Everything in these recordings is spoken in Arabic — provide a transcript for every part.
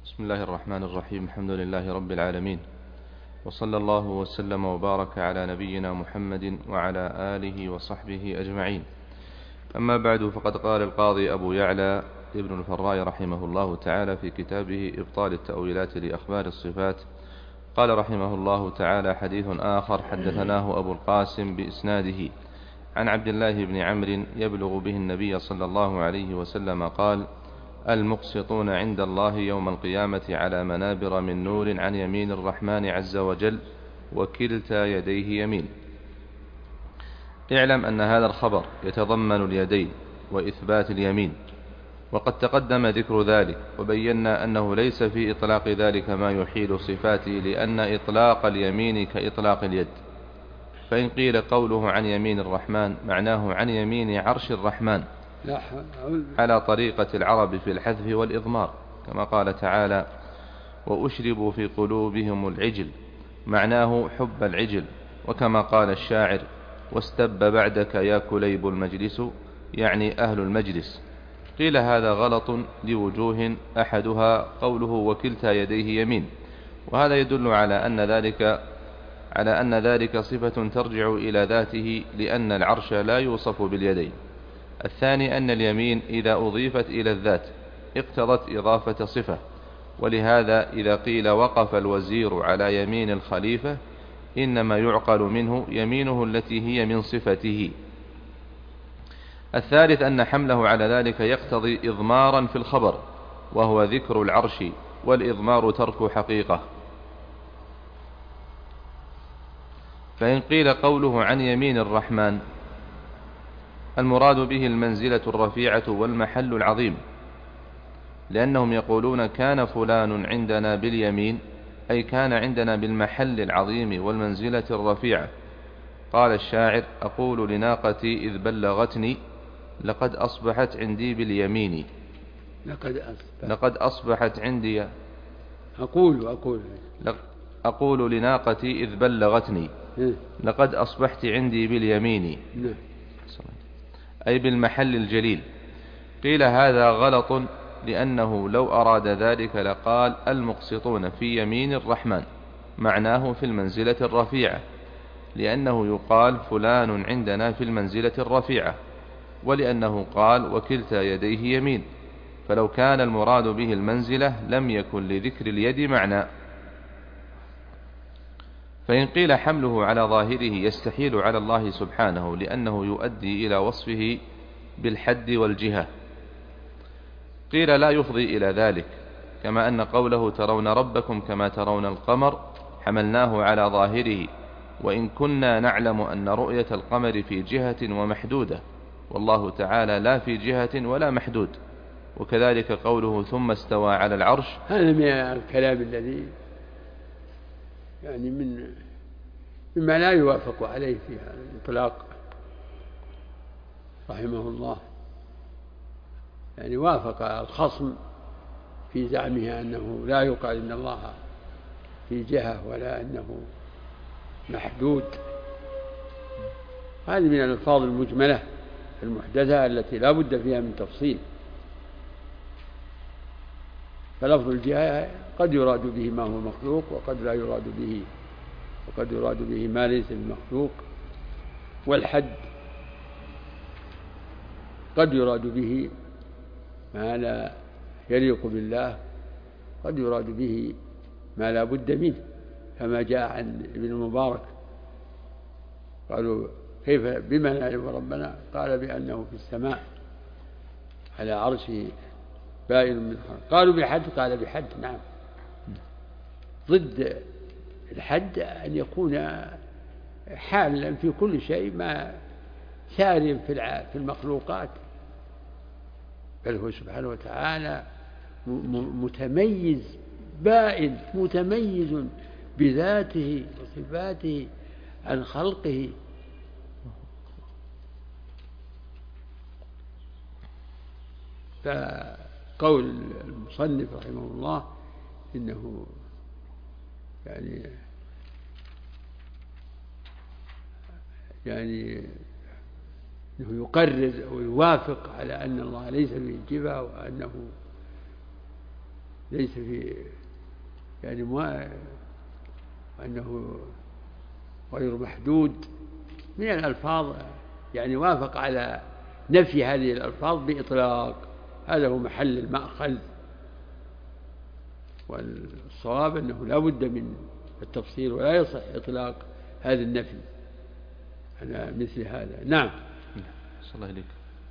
بسم الله الرحمن الرحيم. الحمد لله رب العالمين، وصلى الله وسلم وبارك على نبينا محمد وعلى آله وصحبه أجمعين. أما بعد، فقد قال القاضي أبو يعلى ابن الفراء رحمه الله تعالى في كتابه إبطال التأويلات لأخبار الصفات، قال رحمه الله تعالى: حديث آخر حدثناه أبو القاسم بإسناده عن عبد الله بن عمرو يبلغ به النبي صلى الله عليه وسلم قال: المقسطون عند الله يوم القيامة على منابر من نور عن يمين الرحمن عز وجل، وكلتا يديه يمين. اعلم أن هذا الخبر يتضمن اليدين وإثبات اليمين، وقد تقدم ذكر ذلك، وبينا أنه ليس في إطلاق ذلك ما يحيل صفاته، لأن إطلاق اليمين كإطلاق اليد. فإن قيل قوله عن يمين الرحمن معناه عن يمين عرش الرحمن على طريقة العرب في الحذف والإضمار، كما قال تعالى: وأشربوا في قلوبهم العجل، معناه حب العجل، وكما قال الشاعر: واستب بعدك يا كليب المجلس، يعني أهل المجلس. قيل هذا غلط لوجوه، أحدها قوله وكلتا يديه يمين، وهذا يدل على أن ذلك صفة ترجع إلى ذاته، لأن العرش لا يوصف باليدين. الثاني أن اليمين إذا أضيفت إلى الذات اقتضت إضافة صفة، ولهذا إذا قيل وقف الوزير على يمين الخليفة إنما يعقل منه يمينه التي هي من صفته. الثالث أن حمله على ذلك يقتضي إضمارا في الخبر، وهو ذكر العرش، والإضمار ترك حقيقة. فإن قيل قوله عن يمين الرحمن المراد به المنزلة الرفيعة والمحل العظيم، لأنهم يقولون كان فلان عندنا باليمين، أي كان عندنا بالمحل العظيم والمنزلة الرفيعة. قال الشاعر: أقول لناقتي إذ بلغتني لقد أصبحت عندي باليمين. لقد أصبحت عندي. أقول لناقتي إذ بلغتني لقد أصبحت عندي باليمين، أي بالمحل الجليل. قيل هذا غلط، لأنه لو أراد ذلك لقال المقسطون في يمين الرحمن، معناه في المنزلة الرفيعة، لأنه يقال فلان عندنا في المنزلة الرفيعة، ولأنه قال وكلتا يديه يمين، فلو كان المراد به المنزلة لم يكن لذكر اليد معنى. فإن قيل حمله على ظاهره يستحيل على الله سبحانه، لأنه يؤدي إلى وصفه بالحد والجهة. قيل لا يفضي إلى ذلك، كما أن قوله ترون ربكم كما ترون القمر حملناه على ظاهره، وإن كنا نعلم أن رؤية القمر في جهة ومحدودة، والله تعالى لا في جهة ولا محدود. وكذلك قوله ثم استوى على العرش، هذا من الكلام الذي يعني مما لا يوافق عليه في هذا الإطلاق رحمه الله. يعني وافق الخصم في زعمه أنه لا يقال إن الله في جهة ولا أنه محدود. هذه من الألفاظ المجملة المحدثة التي لا بد فيها من تفصيل. فلفظ الجهة قد يراد به ما هو مخلوق، وقد لا يراد به، وقد يراد به ما ليس بمخلوق. والحد قد يراد به ما لا يليق بالله، قد يراد به ما لا بد منه، كما جاء عن ابن المبارك قالوا كيف بما نعرف ربنا؟ قال بأنه في السماء على عرشه بائن من خلق. قالوا بحد؟ قال بحد. نعم، ضد الحد أن يكون حالا في كل شيء ما سار في المخلوقات، بل هو سبحانه وتعالى متميز بائن، متميز بذاته وصفاته عن خلقه. فقول المصنف رحمه الله إنه يعني أنه يقرر ويوافق على أن الله ليس به جبهة، وأنه ليس في يعني أنه غير محدود من الألفاظ، يعني وافق على نفي هذه الألفاظ بإطلاق، هذا هو محل المأخذ. والصواب أنه لا بد من التفصيل، ولا يصح إطلاق هذا النفي على مثل هذا. نعم. صلى الله عليك.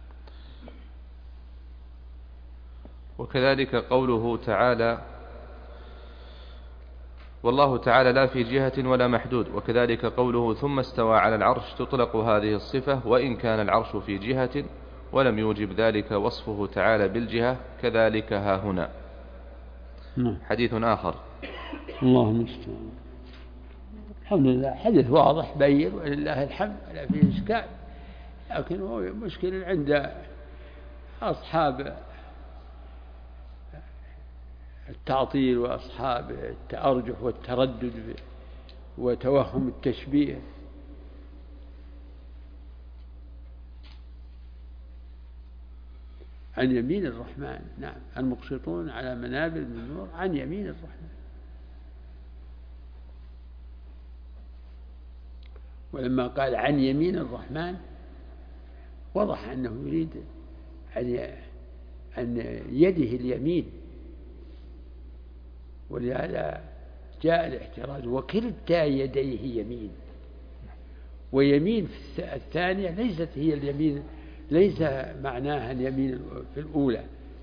وكذلك قوله تعالى: والله تعالى لا في جهة ولا محدود. وكذلك قوله: ثم استوى على العرش، تطلق هذه الصفة وإن كان العرش في جهة ولم يوجب ذلك وصفه تعالى بالجهة، كذلك ها هنا. حديث آخر. الله المستعان. الحمد لله، حديث واضح بين ولله الحمد، لا فيه إشكال، لكن هو مشكل عند أصحاب التعطيل وأصحاب التأرجح والتردد وتوهم التشبيه. عن يمين الرحمن، نعم، المقسطون على منابر من نور عن يمين الرحمن. ولما قال عن يمين الرحمن وضح أنه يريد أن يده اليمين، ولهذا جاء الاحتراز: وكلتا يديه يمين. ويمين في الثانية ليست هي اليمين، ليس معناها اليمين في الأولى،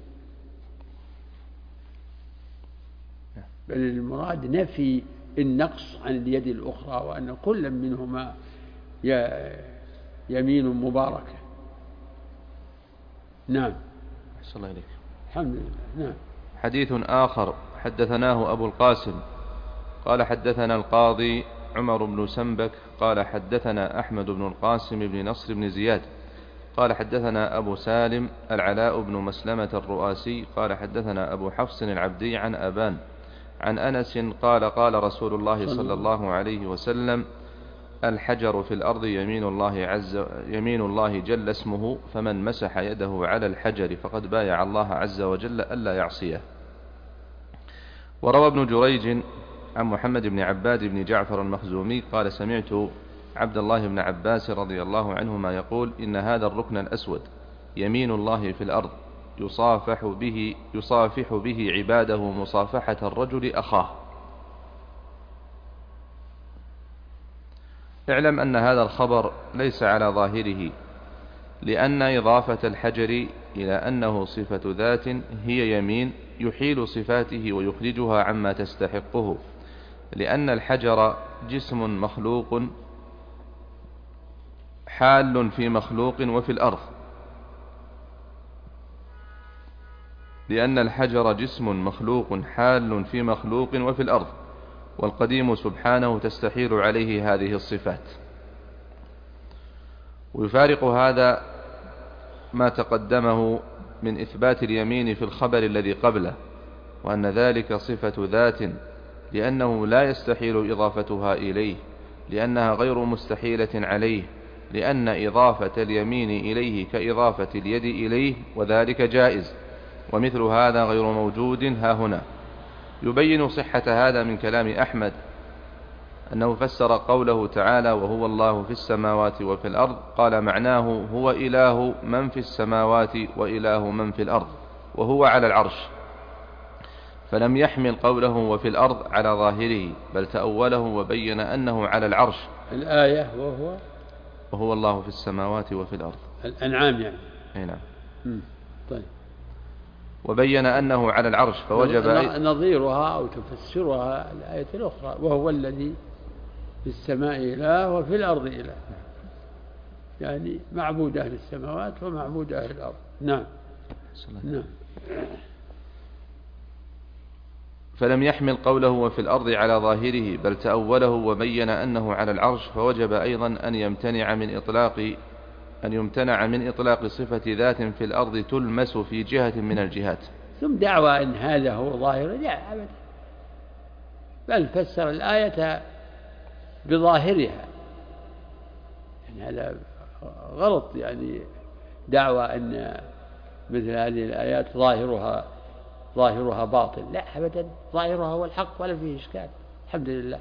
بل المراد نفي النقص عن اليد الأخرى، وأن كل منهما يمين مباركة. نعم. أحسن الله إليك. الحمد لله. نعم. حديث آخر. حدثناه أبو القاسم قال حدثنا القاضي عمر بن سنبك قال حدثنا أحمد بن القاسم بن نصر بن زياد قال حدثنا أبو سالم العلاء بن مسلمة الرؤاسي قال حدثنا أبو حفص العبدي عن أبان عن أنس قال قال رسول الله صلى الله عليه وسلم: الحجر في الأرض يمين الله جل اسمه، فمن مسح يده على الحجر فقد بايع الله عز وجل ألا يعصيه. وروى ابن جريج عن محمد بن عباد بن جعفر المخزومي قال: سمعت عبد الله بن عباس رضي الله عنهما يقول: إن هذا الركن الأسود يمين الله في الأرض يصافح به عباده مصافحة الرجل أخاه. اعلم أن هذا الخبر ليس على ظاهره، لأن إضافة الحجر إلى أنه صفة ذات هي يمين يحيل صفاته ويخرجها عما تستحقه، لأن الحجر جسم مخلوق حال في مخلوق وفي الأرض، لأن الحجر جسم مخلوق حال في مخلوق وفي الأرض، والقديم سبحانه تستحيل عليه هذه الصفات. ويفارق هذا ما تقدمه من إثبات اليمين في الخبر الذي قبله، وأن ذلك صفة ذات، لأنه لا يستحيل إضافتها إليه، لأنها غير مستحيلة عليه، لأن إضافة اليمين إليه كإضافة اليد إليه، وذلك جائز، ومثل هذا غير موجود ها هنا. يبين صحة هذا من كلام أحمد أنه فسر قوله تعالى: وهو الله في السماوات وفي الأرض، قال معناه هو إله من في السماوات وإله من في الأرض، وهو على العرش، فلم يحمل قوله وفي الأرض على ظاهره، بل تأوله وبين أنه على العرش. الآية وهو الله في السماوات وفي الأرض، الأنعام يعني. أي نعم. طيب. وبين أنه على العرش، فوجب نظيرها أو تفسرها الآية الأخرى: وهو الذي في السماء إله وفي الأرض إله، يعني معبود أهل السماوات ومعبود أهل الأرض. نعم. نعم. فلم يحمل قوله وفي الأرض على ظاهره، بل تأوله وبين أنه على العرش، فوجب أيضا أن يمتنع من إطلاق صفة ذات في الأرض تلمس في جهة من الجهات. ثم دعوى أن هذا هو ظاهر، لا أبدا، بل فسر الآية بظاهرها، يعني هذا غلط، يعني دعوى أن مثل هذه الآيات ظاهرها ظاهرها باطل، لا أبدا، ظاهرها هو الحق ولا فيه إشكال، الحمد لله.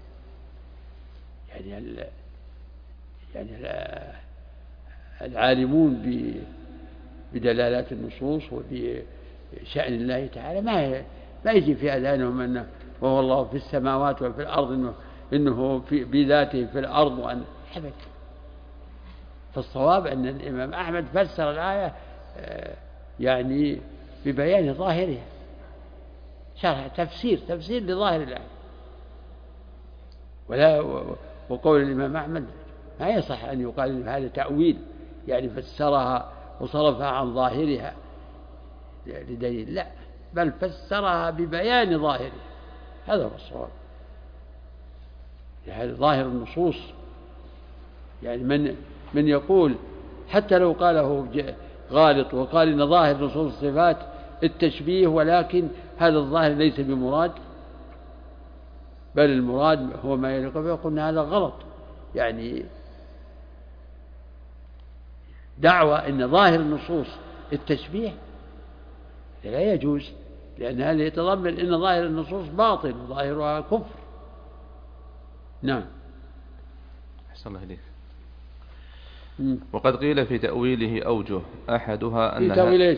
يعني العالمون بدلالات النصوص وبشأن الله تعالى ما يجي في أذهانهم أنه وهو الله في السماوات وفي الأرض، إنه بذاته في الأرض، وأن أبدا. فالصواب أن الإمام أحمد فسر الآية يعني ببيان ظاهرها، شرح تفسير لظاهر الآية. وقول الإمام أحمد ما يصح أن يقال إن هذا تأويل، يعني فسرها وصرفها عن ظاهرها لدليل، لا، بل فسرها ببيان ظاهرها، هذا هو الصواب. يعني ظاهر النصوص، يعني من يقول حتى لو قاله غالط وقال إن ظاهر نصوص الصفات التشبيه، ولكن هذا الظاهر ليس بمراد، بل المراد هو ما يليق به، قلنا هذا غلط. يعني دعوى أن ظاهر النصوص التشبيه لا يجوز، لأن هذا يتضمن أن ظاهر النصوص باطل وظاهرها كفر. نعم. أحسن الله إليك. وقد قيل في تأويله أوجه، أحدها أنها في تأويل إيش؟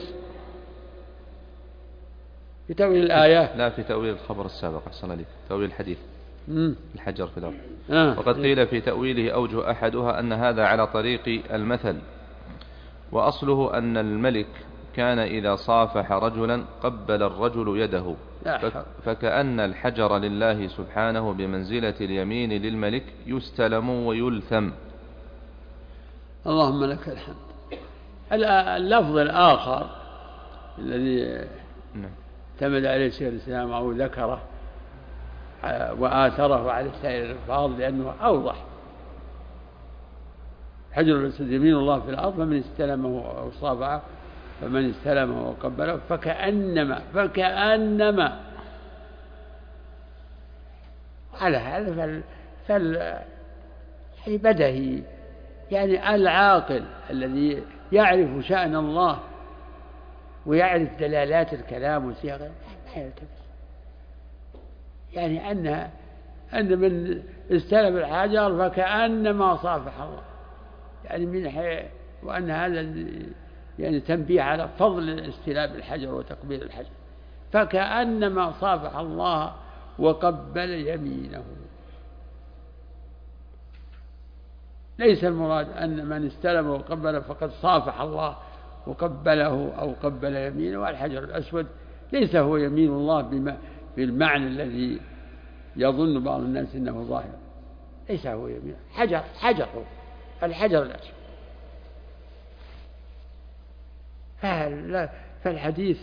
في تأويل الآية؟ لا، في تأويل الخبر السابق. أحسن الله إليك، تأويل الحديث الحجر في الأرض. وقد قيل في تأويله أوجه، أحدها أن هذا على طريق المثل، وأصله أن الملك كان إذا صافح رجلا قبل الرجل يده، فكأن الحجر لله سبحانه بمنزلة اليمين للملك، يستلم ويلثم. اللهم لك الحمد. اللفظ الآخر الذي اعتمد عليه شيخ الإسلام أو ذكره وآثره على سائر الألفاظ لأنه أوضح. حجر الأسود يمين الله في الأرض، فمن استلمه أو صافعه، فمن استلمه وقبله فكأنما على هذا بدهي، يعني العاقل الذي يعرف شأن الله ويعرف دلالات الكلام وصيغه ما يلتبس، يعني أن من استلم الحجر فكأنما صافح الله، يعني وأن هذا يعني تنبيه على فضل استلام الحجر وتقبيل الحجر، فكأنما صافح الله وقبل يمينه. ليس المراد أن من استلم وقبل فقد صافح الله وقبله أو قبل يمينه، والحجر الأسود ليس هو يمين الله بالمعنى الذي يظن بعض الناس أنه ظاهر، ليس هو يمين، حجر الحجر الأسود. فالحديث،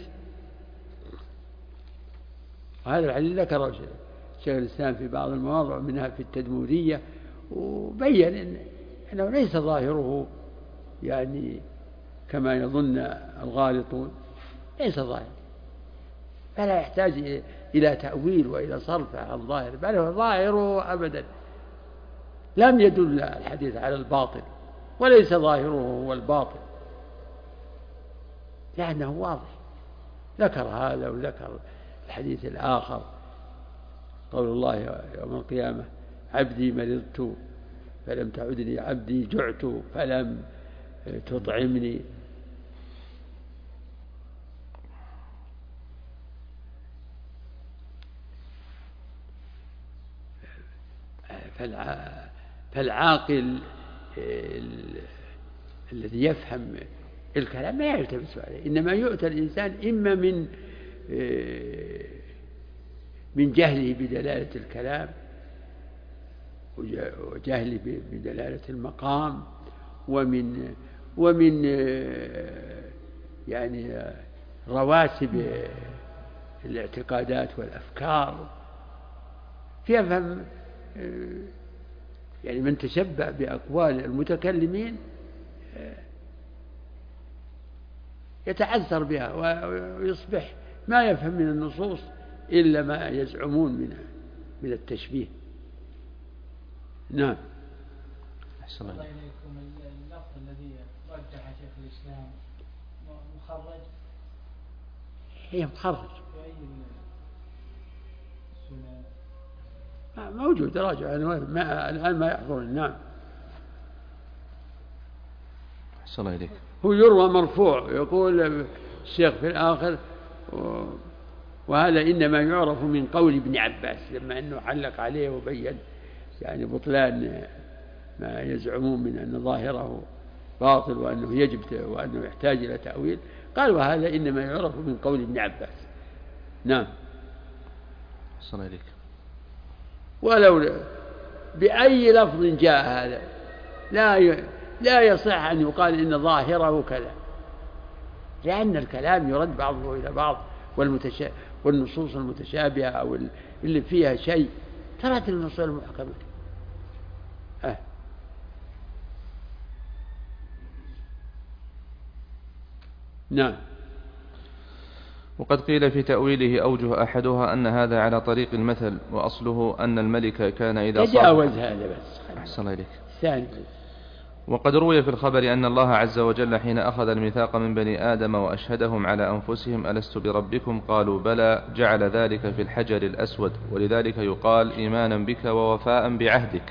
وهذا الحديث ذكره شيخ الإسلام في بعض المواضع منها في التدمورية، وبين أنه ليس ظاهره يعني كما يظن الغالطون، ليس ظاهر، فلا يحتاج إلى تأويل وإلى صرف عن الظاهر، بل هو ظاهره أبدا لم يدل الحديث على الباطل، وليس ظاهره هو الباطل، لأنه واضح. ذكر هذا وذكر الحديث الآخر، قول الله يوم القيامة: عبدي مرضت فلم تعدني، عبدي جعت فلم تطعمني. فالعاقل الذي يفهم الكلام ما يلتبس عليه، إنما يؤتى الإنسان إما من جهله بدلالة الكلام وجهله بدلالة المقام، ومن يعني رواسب الاعتقادات والأفكار، فيفهم يعني من تشبع بأقوال المتكلمين يتعثر بها ويصبح ما يفهم من النصوص إلا ما يزعمون من التشبيه. نعم. أحسن الله إليكم. اللفظ الذي رجح شيخ الإسلام مخرج؟ هي مخرج. السنة موجود، راجع الآن ما يحضرني. نعم. أحسن الله إليك. هو يروى مرفوع، يقول الشيخ في الآخر وهذا إنما يعرف من قول ابن عباس، لما أنه علق عليه وبين يعني بطلان ما يزعمون من أن ظاهره باطل وأنه يجب وأنه يحتاج إلى تأويل، قال وهذا إنما يعرف من قول ابن عباس. نعم. أحسن الله إليك. ولو بأي لفظ جاء هذا لا يصح أن يقال إن ظاهره كذا، لأن الكلام يرد بعضه إلى بعض، والنصوص المتشابهة أو اللي فيها شيء ترد النصوص المحكمة. نعم. وقد قيل في تأويله أوجه، أحدها أن هذا على طريق المثل، وأصله أن الملك كان إذا تجاوز هذا بس. أحسن الله إليك. ثاني. وقد روي في الخبر أن الله عز وجل حين أخذ الميثاق من بني آدم وأشهدهم على أنفسهم ألست بربكم قالوا بلى، جعل ذلك في الحجر الأسود، ولذلك يقال إيمانا بك ووفاء بعهدك.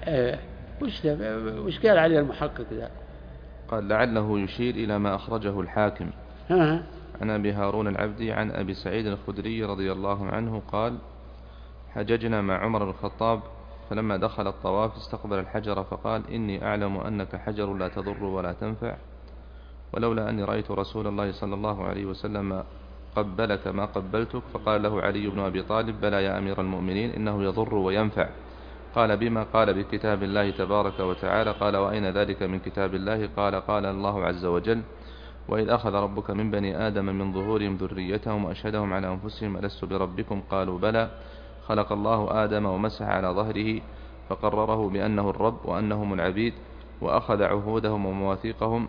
وش قال عليه المحقق ذا؟ قال لعله يشير إلى ما أخرجه الحاكم عن أبي هارون العبدي عن أبي سعيد الخدري رضي الله عنه قال حججنا مع عمر بن الخطاب، فلما دخل الطواف استقبل الحجر فقال إني أعلم أنك حجر لا تضر ولا تنفع، ولولا أني رأيت رسول الله صلى الله عليه وسلم قبلك ما قبلتك. فقال له علي بن أبي طالب بلى يا أمير المؤمنين إنه يضر وينفع. قال بما؟ قال بكتاب الله تبارك وتعالى. قال وأين ذلك من كتاب الله؟ قال قال الله عز وجل وإذ أخذ ربك من بني آدم من ظهورهم ذريتهم وأشهدهم على أنفسهم ألست بربكم قالوا بلى. خلق الله آدم ومسح على ظهره فقرره بأنه الرب وأنهم العبيد، وأخذ عهودهم ومواثيقهم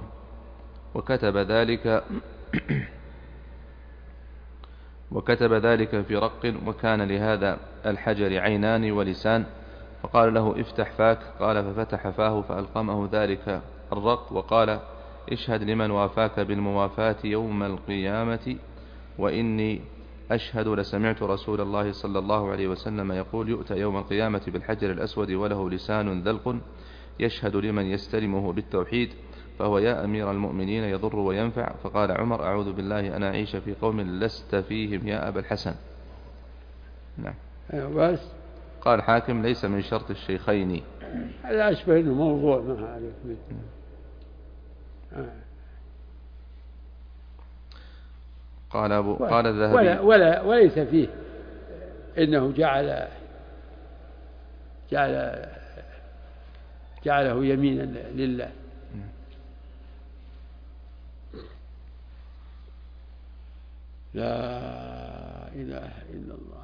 وكتب ذلك في رق، وكان لهذا الحجر عينان ولسان. فقال له افتح فاك، قال ففتح فاه فألقمه ذلك الرق وقال اشهد لمن وافاك بالموافاة يوم القيامة، وإني أشهد لسمعت رسول الله صلى الله عليه وسلم يقول يؤتى يوم القيامة بالحجر الأسود وله لسان ذلق يشهد لمن يستلمه بالتوحيد، فهو يا أمير المؤمنين يضر وينفع. فقال عمر أعوذ بالله أن أعيش في قوم لست فيهم يا أبا الحسن. نعم. بس قال حاكم ليس من شرط الشيخين. هذا أشبه أنه موضوع ما عليك به. قال الذهبي وليس فيه إنه جعله يمينا لله. لا إله إلا الله.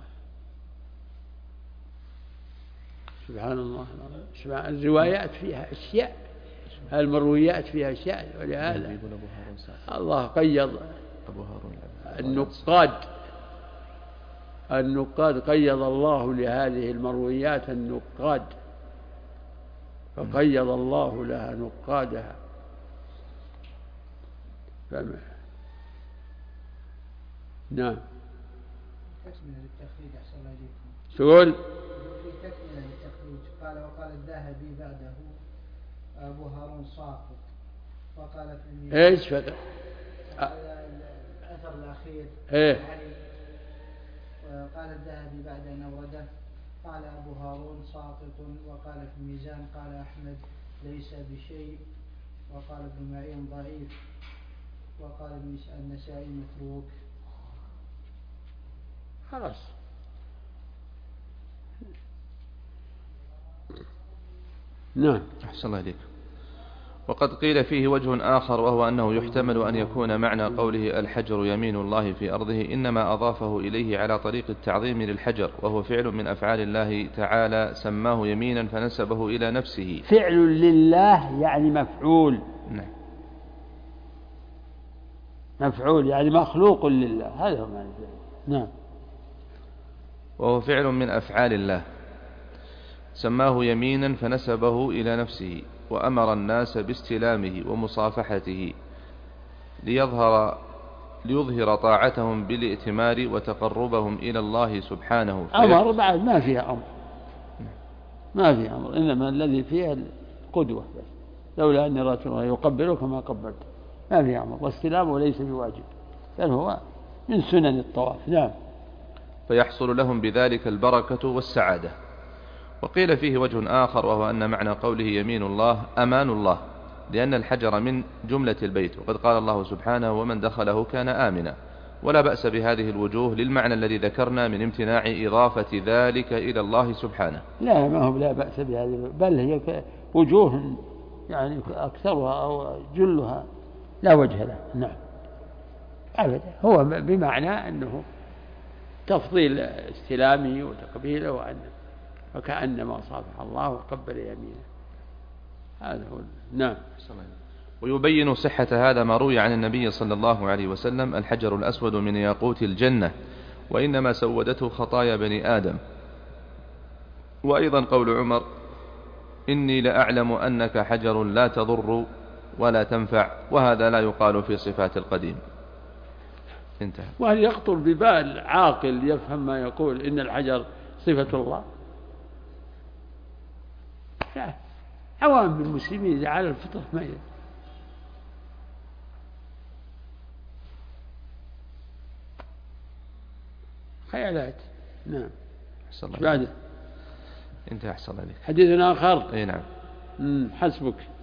سبحان الله. الروايات فيها أشياء، المرويات فيها أشياء، ولهذا الله قيض النقاد قيض الله لهذه المرويات النقاد، فقيض الله لها نقادها. فما نعم. تكملة للتخريج أحسن الله إليكم. تقول في تكملة للتخريج قال وقال الذهبي بعده أبو هارون ساقط، وقال في إيش فقط الأثر الأخير يعني قال الذهبي بعد أن أورده قال أبو هارون ساقط، وقال في الميزان قال أحمد ليس بشيء، وقال ابن معين ضعيف، وقال النسائي متروك. خلاص. نعم. أحسن الله إليك. وقد قيل فيه وجه آخر، وهو أنه يحتمل أن يكون معنى قوله الحجر يمين الله في أرضه إنما أضافه إليه على طريق التعظيم للحجر، وهو فعل من أفعال الله تعالى سماه يمينا فنسبه إلى نفسه. فعل لله يعني مفعول. نعم. مفعول يعني مخلوق لله، هذا هو معنى. نعم. وهو فعل من أفعال الله سماه يمينا فنسبه إلى نفسه، وأمر الناس باستلامه ومصافحته ليظهر طاعتهم بالائتمار وتقربهم إلى الله سبحانه. أمر بعد ما فيها أمر، ما فيها أمر، إنما الذي فيها القدوة بس. لولا أني رأيت الله يقبلك ما قبلت، ما فيها أمر، واستلامه ليس بواجب بل هو من سنن الطواف. نعم. فيحصل لهم بذلك البركة والسعادة. وقيل فيه وجه آخر، وهو أن معنى قوله يمين الله أمان الله، لأن الحجر من جملة البيت، وقد قال الله سبحانه ومن دخله كان آمنا. ولا بأس بهذه الوجوه للمعنى الذي ذكرنا من امتناع إضافة ذلك إلى الله سبحانه. لا، ما هو لا بأس بهذه، بل هي وجوه يعني أكثرها أو جلها لا وجه له. نعم أبدا، هو بمعنى أنه تفضيل استلامه وتقبيله، وأنه وكأنما صافح الله وقبل يمينه. هذا هو. نعم. ويبين صحة هذا ما روي عن النبي صلى الله عليه وسلم: الحجر الأسود من ياقوت الجنة، وإنما سودته خطايا بني آدم. وأيضا قول عمر: إني لأعلم أنك حجر لا تضر ولا تنفع، وهذا لا يقال في صفات القديم. انتهى. وهل يخطر ببال عاقل يفهم ما يقول إن الحجر صفة الله؟ لا، عوام المسلمين على الفطرة ما يدري. خيالات. نعم. بعد انتهى. أحسن عليك. حديث آخر. اي نعم. حسبك.